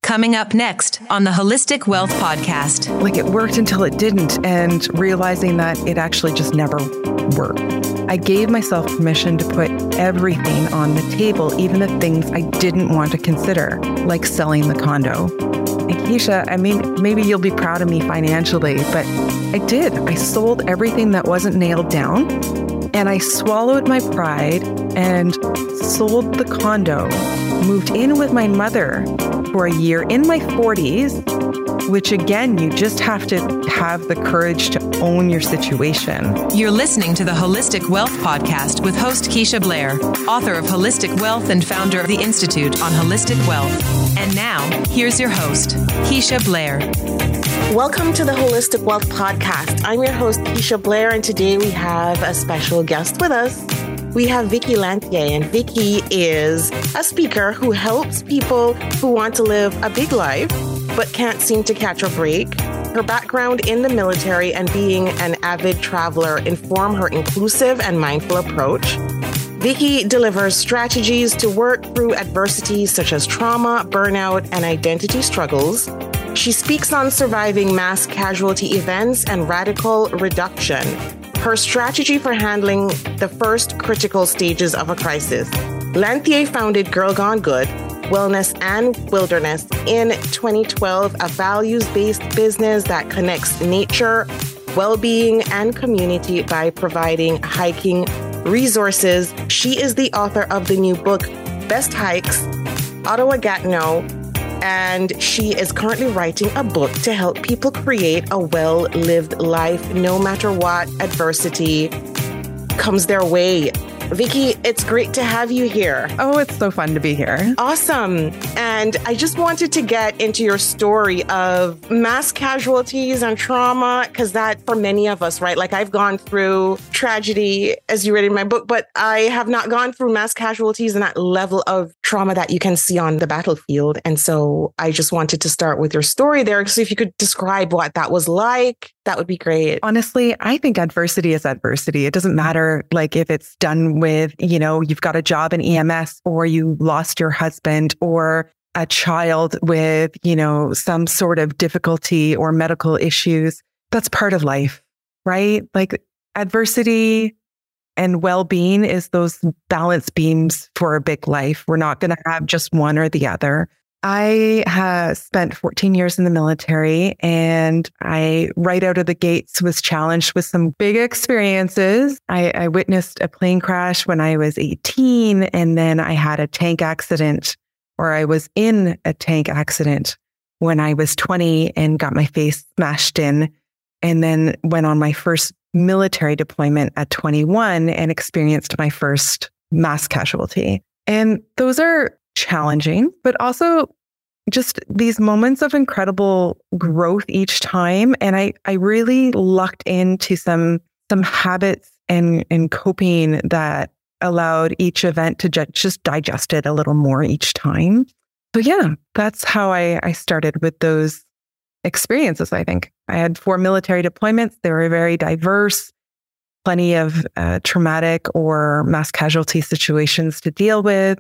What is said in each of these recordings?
Coming up next on the Holistic Wealth Podcast. Like it worked until it didn't, and realizing that it actually just never worked. I gave myself permission to put everything on the table, even the things I didn't want to consider, like selling the condo. And Keisha, I mean, maybe you'll be proud of me financially, but I did. I sold everything that wasn't nailed down, and I swallowed my pride and sold the condo, moved in with my mother for a year in my 40s, which again, you just have to have the courage to own your situation. You're listening to the Holistic Wealth Podcast with host Keisha Blair, author of Holistic Wealth and founder of the Institute on Holistic Wealth. And now, here's your host, Keisha Blair. Welcome to the Holistic Wealth Podcast. I'm your host, Keisha Blair, and today we have a special guest with us. We have Vicki Lanthier, and Vicki is a speaker who helps people who want to live a big life but can't seem to catch a break. Her background in the military and being an avid traveler inform her inclusive and mindful approach. Vicki delivers strategies to work through adversities such as trauma, burnout, and identity struggles. She speaks on surviving mass casualty events and radical reduction. Her strategy for handling the first critical stages of a crisis. Lanthier founded Girl Gone Good, Wellness and Wilderness in 2012, a values-based business that connects nature, well-being, and community by providing hiking resources. She is the author of the new book, Best Hikes, Ottawa Gatineau, and she is currently writing a book to help people create a well-lived life, no matter what adversity comes their way. Vicki, it's great to have you here. Oh, it's so fun to be here. Awesome. And I just wanted to get into your story of mass casualties and trauma, because that for many of us, right? Like I've gone through tragedy, as you read in my book, but I have not gone through mass casualties and that level of trauma that you can see on the battlefield. And so I just wanted to start with your story there. So if you could describe what that was like, that would be great. Honestly, I think adversity is adversity. It doesn't matter like if it's done with, you've got a job in EMS or you lost your husband or a child with, some sort of difficulty or medical issues. That's part of life, right? Like adversity and well-being is those balance beams for a big life. We're not going to have just one or the other. I have spent 14 years in the military, and I, right out of the gates, was challenged with some big experiences. I witnessed a plane crash when I was 18, and then I had a tank accident, or I was in a tank accident when I was 20 and got my face smashed in, and then went on my first military deployment at 21 and experienced my first mass casualty. And those are challenging, but also just these moments of incredible growth each time. And I really lucked into some habits and coping that allowed each event to just digest it a little more each time. So yeah, that's how I started with those experiences. I think I had 4 military deployments. They were very diverse, plenty of traumatic or mass casualty situations to deal with.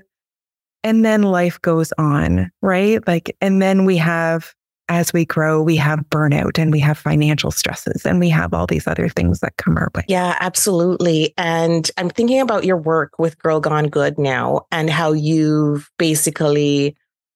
And then life goes on, right? And then we have, as we grow, we have burnout and we have financial stresses and we have all these other things that come our way. Yeah, absolutely. And I'm thinking about your work with Girl Gone Good now and how you've basically,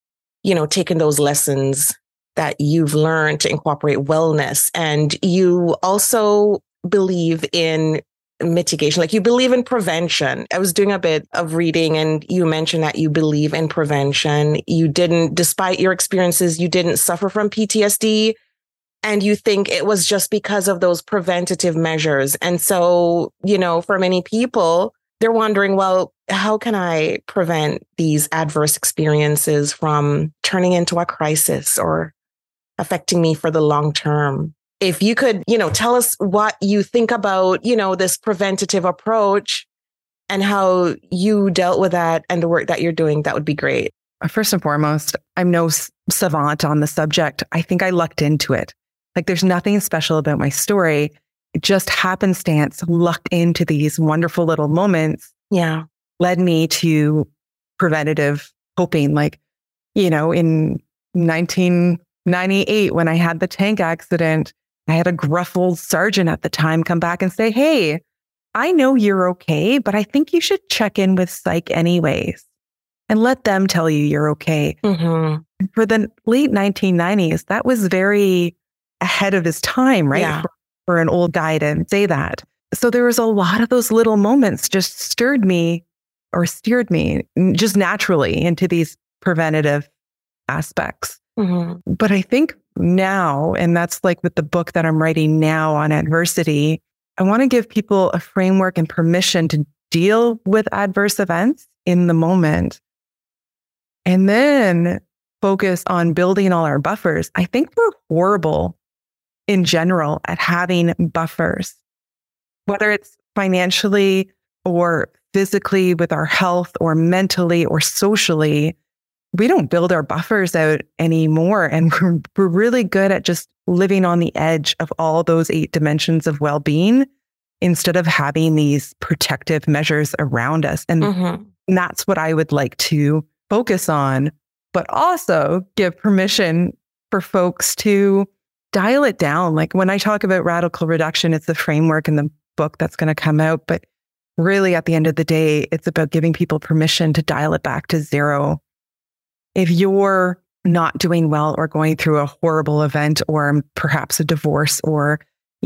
taken those lessons that you've learned to incorporate wellness. And you also believe in mitigation, like you believe in prevention. I was doing a bit of reading and you mentioned that you believe in prevention. You didn't, despite your experiences, you didn't suffer from PTSD, and you think it was just because of those preventative measures. And so, for many people, they're wondering, well, how can I prevent these adverse experiences from turning into a crisis or affecting me for the long term? If you could, tell us what you think about, this preventative approach and how you dealt with that and the work that you're doing, that would be great. First and foremost, I'm no savant on the subject. I think I lucked into it. Like there's nothing special about my story. It just happenstance lucked into these wonderful little moments. Yeah. Led me to preventative coping. In 1998, when I had the tank accident, I had a gruff old sergeant at the time come back and say, hey, I know you're okay, but I think you should check in with psych anyways and let them tell you you're okay. Mm-hmm. For the late 1990s, that was very ahead of his time, right? Yeah. For an old guy to say that. So there was a lot of those little moments just steered me just naturally into these preventative aspects. Mm-hmm. But I think now, and that's like with the book that I'm writing now on adversity, I want to give people a framework and permission to deal with adverse events in the moment and then focus on building all our buffers. I think we're horrible in general at having buffers, whether it's financially or physically with our health or mentally or socially. We don't build our buffers out anymore. And we're really good at just living on the edge of all those 8 dimensions of well-being instead of having these protective measures around us. And that's what I would like to focus on, but also give permission for folks to dial it down. Like when I talk about radical reduction, it's the framework in the book that's going to come out. But really, at the end of the day, it's about giving people permission to dial it back to 0. If you're not doing well or going through a horrible event or perhaps a divorce or,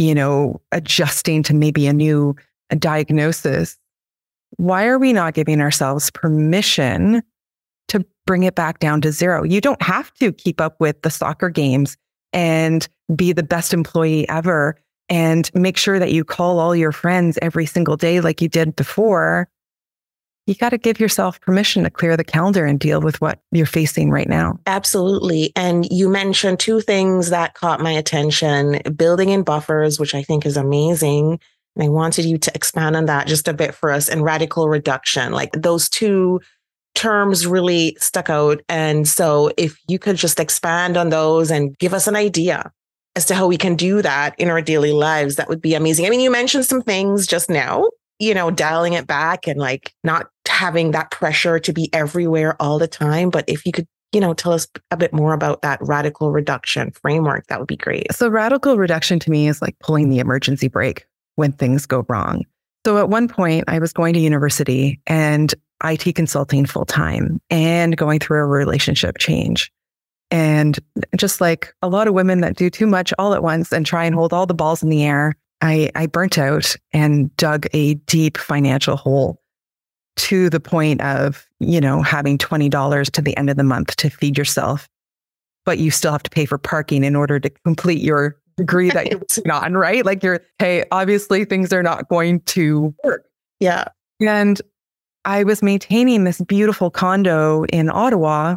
adjusting to maybe a new diagnosis, why are we not giving ourselves permission to bring it back down to 0? You don't have to keep up with the soccer games and be the best employee ever and make sure that you call all your friends every single day like you did before. You got to give yourself permission to clear the calendar and deal with what you're facing right now. Absolutely. And you mentioned 2 things that caught my attention: building in buffers, which I think is amazing. And I wanted you to expand on that just a bit for us, and radical reduction. Like those 2 terms really stuck out. And so if you could just expand on those and give us an idea as to how we can do that in our daily lives, that would be amazing. I mean, you mentioned some things just now, dialing it back and like not having that pressure to be everywhere all the time. But if you could, tell us a bit more about that radical reduction framework, that would be great. So radical reduction to me is like pulling the emergency brake when things go wrong. So at one point I was going to university and IT consulting full time and going through a relationship change. And just like a lot of women that do too much all at once and try and hold all the balls in the air, I burnt out and dug a deep financial hole to the point of, having $20 to the end of the month to feed yourself, but you still have to pay for parking in order to complete your degree that you're working on, right? Like hey, obviously things are not going to work. Yeah. And I was maintaining this beautiful condo in Ottawa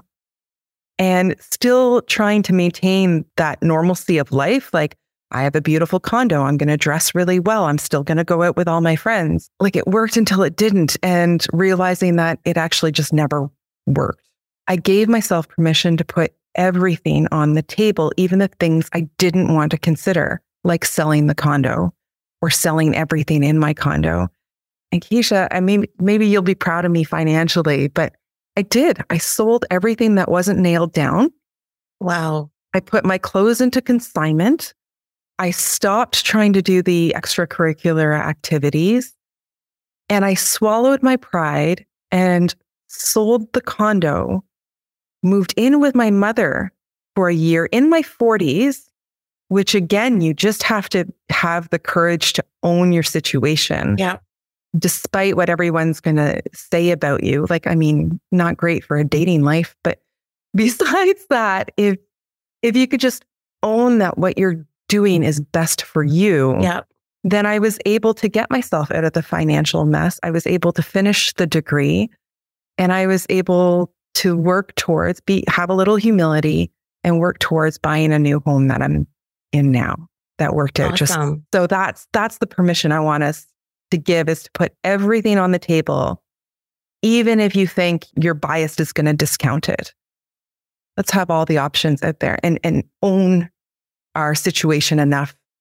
and still trying to maintain that normalcy of life. Like, I have a beautiful condo. I'm going to dress really well. I'm still going to go out with all my friends. Like, it worked until it didn't. And realizing that it actually just never worked. I gave myself permission to put everything on the table, even the things I didn't want to consider, like selling the condo or selling everything in my condo. And Keisha, I mean, maybe you'll be proud of me financially, but I did. I sold everything that wasn't nailed down. Wow. I put my clothes into consignment. I stopped trying to do the extracurricular activities, and I swallowed my pride and sold the condo, moved in with my mother for a year in my 40s, which again, you just have to have the courage to own your situation. Yeah. Despite what everyone's going to say about you. Like, I mean, not great for a dating life, but besides that, if you could just own that what you're doing is best for you, then I was able to get myself out of the financial mess. I was able to finish the degree, and I was able to work towards, have a little humility and work towards buying a new home that I'm in now. That worked out. Awesome. So that's the permission I want us to give, is to put everything on the table, even if you think your bias is going to discount it. Let's have all the options out there and own our situation enough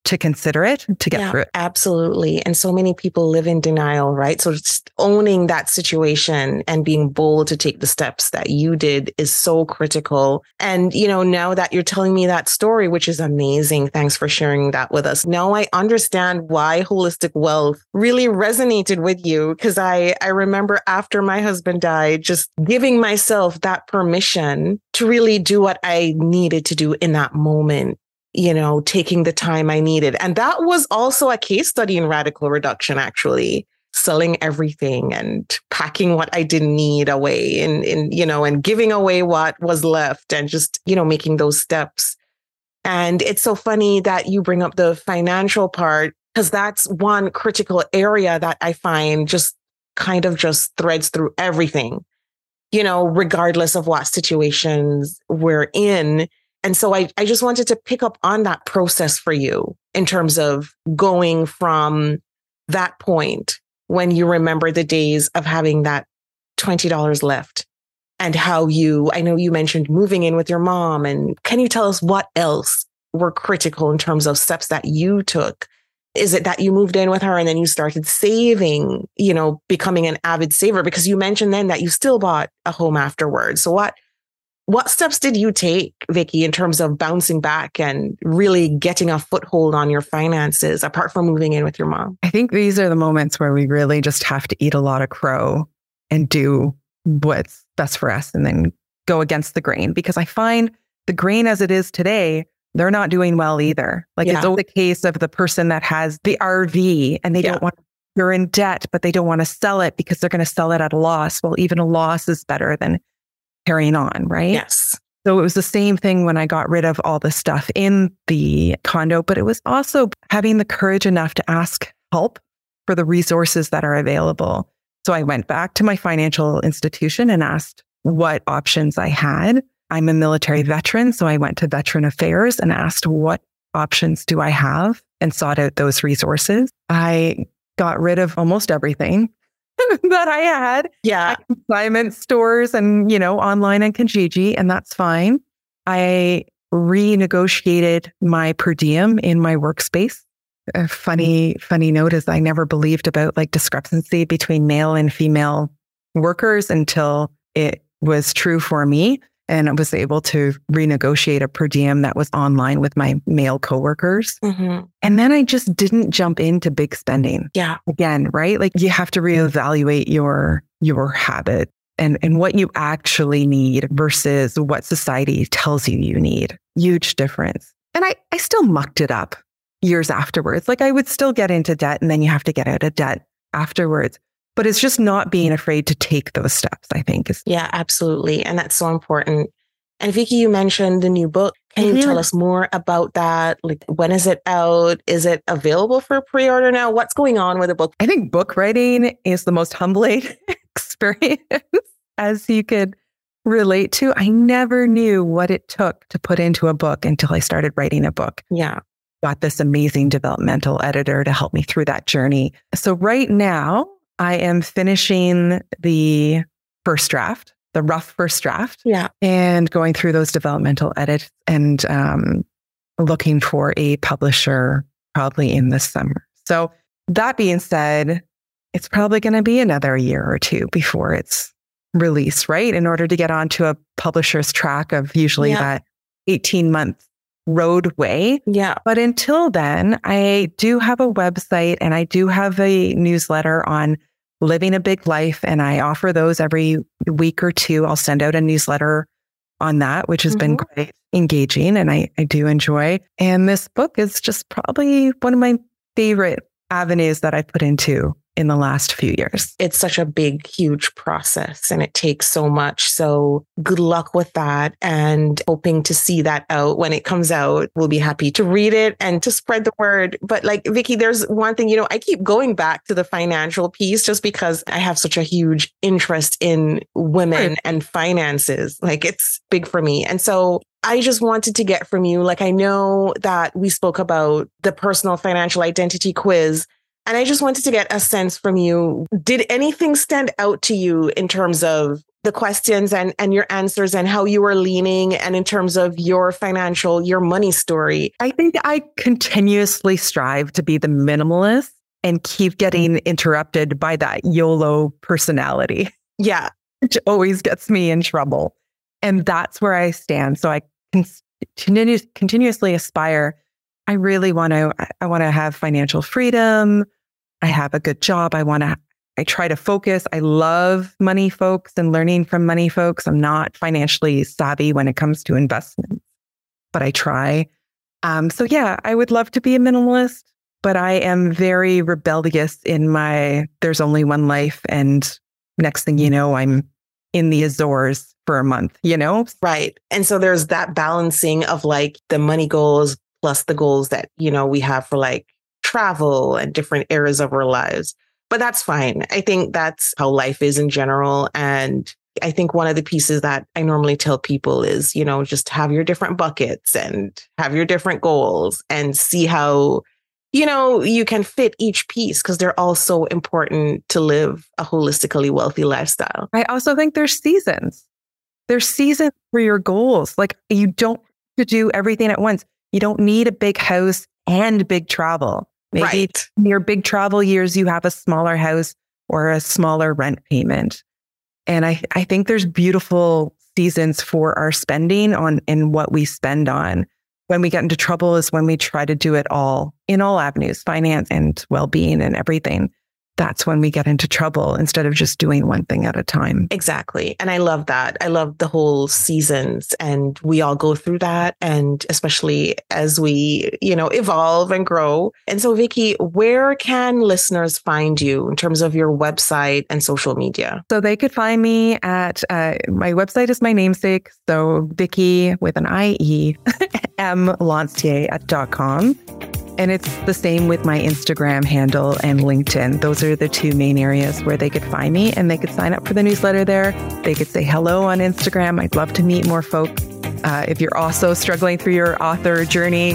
to consider it, to get through it. Absolutely. And so many people live in denial, right? So just owning that situation and being bold to take the steps that you did is so critical. And, now that you're telling me that story, which is amazing. Thanks for sharing that with us. Now I understand why holistic wealth really resonated with you, because I remember after my husband died, just giving myself that permission to really do what I needed to do in that moment. Taking the time I needed. And that was also a case study in radical reduction, actually, selling everything and packing what I didn't need away and giving away what was left and just, making those steps. And it's so funny that you bring up the financial part, because that's one critical area that I find just kind of just threads through everything, regardless of what situations we're in. And so I just wanted to pick up on that process for you in terms of going from that point when you remember the days of having that $20 left and how I know you mentioned moving in with your mom. And can you tell us what else were critical in terms of steps that you took? Is it that you moved in with her and then you started saving, becoming an avid saver? Because you mentioned then that you still bought a home afterwards. So what steps did you take, Vicky, in terms of bouncing back and really getting a foothold on your finances, apart from moving in with your mom? I think these are the moments where we really just have to eat a lot of crow and do what's best for us and then go against the grain. Because I find the grain as it is today, they're not doing well either. It's always the case of the person that has the RV and they don't want to, they're in debt, but they don't want to sell it because they're going to sell it at a loss. Well, even a loss is better than carrying on, right? Yes. So it was the same thing when I got rid of all the stuff in the condo, but it was also having the courage enough to ask help for the resources that are available. So I went back to my financial institution and asked what options I had. I'm a military veteran, so I went to Veteran Affairs and asked what options do I have and sought out those resources. I got rid of almost everything that I had. Yeah. Consignment stores and, online and Kijiji, and that's fine. I renegotiated my per diem in my workspace. A funny note is I never believed about discrepancy between male and female workers until it was true for me. And I was able to renegotiate a per diem that was online with my male coworkers. Mm-hmm. And then I just didn't jump into big spending. Yeah. Again, right? You have to reevaluate your habit and what you actually need versus what society tells you need. Huge difference. And I still mucked it up years afterwards. I would still get into debt and then you have to get out of debt afterwards. But it's just not being afraid to take those steps, I think. Yeah, absolutely. And that's so important. And Vicky, you mentioned the new book. Can you tell us more about that? When is it out? Is it available for pre-order now? What's going on with the book? I think book writing is the most humbling experience as you could relate to. I never knew what it took to put into a book until I started writing a book. Yeah. Got this amazing developmental editor to help me through that journey. So right now, I am finishing the first draft, the rough first draft. Yeah. And going through those developmental edits and looking for a publisher probably in the summer. So that being said, it's probably going to be another year or two before it's released, right? In order to get onto a publisher's track of usually that 18-month roadway. Yeah. But until then, I do have a website and I do have a newsletter on living a big life. And I offer those every week or two. I'll send out a newsletter on that, which has been quite engaging and I do enjoy. And this book is just probably one of my favorite avenues that I put into in the last few years. It's such a big, huge process and it takes so much. So good luck with that and hoping to see that out when it comes out. We'll be happy to read it and to spread the word. But Vicky, there's one thing, I keep going back to the financial piece just because I have such a huge interest in women and finances. It's big for me. And so I just wanted to get from you, I know that we spoke about the personal financial identity quiz. And I just wanted to get a sense from you. Did anything stand out to you in terms of the questions and your answers and how you were leaning and in terms of your money story. I think I continuously strive to be the minimalist and keep getting interrupted by that YOLO personality. Yeah. Which always gets me in trouble. And that's where I stand. So I continuously aspire. I really want to have financial freedom. I have a good job. I try to focus. I love money folks and learning from money folks. I'm not financially savvy when it comes to investments, but I try. So yeah, I would love to be a minimalist, but I am very rebellious in my, there's only one life. And next thing you know, I'm in the Azores for a month, Right. And so there's that balancing of like the money goals plus the goals that, we have for like travel and different areas of our lives. But that's fine. I think that's how life is in general. And I think one of the pieces that I normally tell people is, just have your different buckets and have your different goals and see how, you can fit each piece because they're all so important to live a holistically wealthy lifestyle. I also think there's seasons. There's seasons for your goals. Like you don't have to do everything at once. You don't need a big house and big travel. Maybe in your big travel years, you have a smaller house or a smaller rent payment. And I think there's beautiful seasons for our spending on and what we spend on. When we get into trouble is when we try to do it all in all avenues, finance and well-being and everything. That's when we get into trouble instead of just doing one thing at a time. Exactly. And I love that. I love the whole seasons and we all go through that. And especially as we, evolve and grow. And so, Vicky, where can listeners find you in terms of your website and social media? So they could find me at, my website is my namesake. So Vicky with an IE, mlancier.com. And it's the same with my Instagram handle and LinkedIn. Those are the two main areas where they could find me, and they could sign up for the newsletter there. They could say hello on Instagram. I'd love to meet more folks. If you're also struggling through your author journey,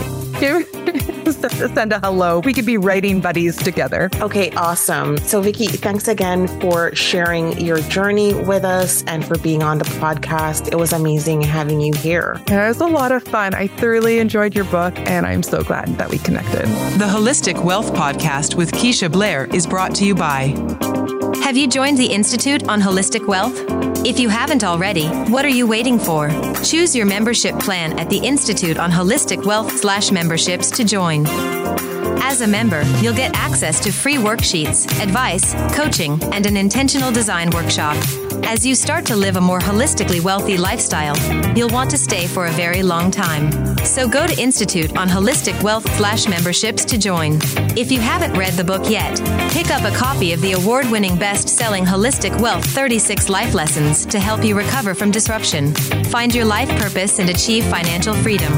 send a hello. We could be writing buddies together. Okay, awesome. So Vicky, thanks again for sharing your journey with us and for being on the podcast. It was amazing having you here. It was a lot of fun. I thoroughly enjoyed your book, and I'm so glad that we connected. The Holistic Wealth Podcast with Keisha Blair is brought to you by... Have you joined the Institute on Holistic Wealth? If you haven't already, what are you waiting for? Choose your membership plan at the Institute on Holistic Wealth/memberships to join. As a member, you'll get access to free worksheets, advice, coaching, and an intentional design workshop. As you start to live a more holistically wealthy lifestyle, you'll want to stay for a very long time. So go to Institute on Holistic Wealth/memberships to join. If you haven't read the book yet, pick up a copy of the award-winning best-selling Holistic Wealth 36 Life Lessons to help you recover from disruption, find your life purpose, and achieve financial freedom.